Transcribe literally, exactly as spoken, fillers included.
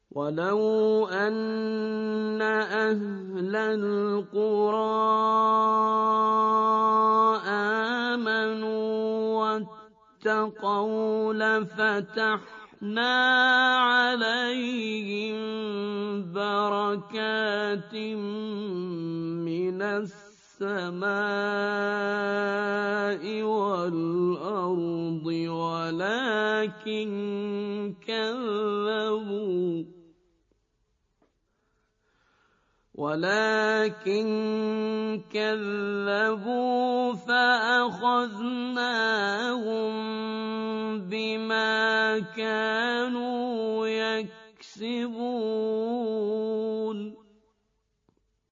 ولو أن أهل القرى آمنوا واتقوا لفتحنا عليهم بركات من السماء والأرض ولكن كذبوا ولكن كذبوا فأخذناهم بما كانوا يكسبون.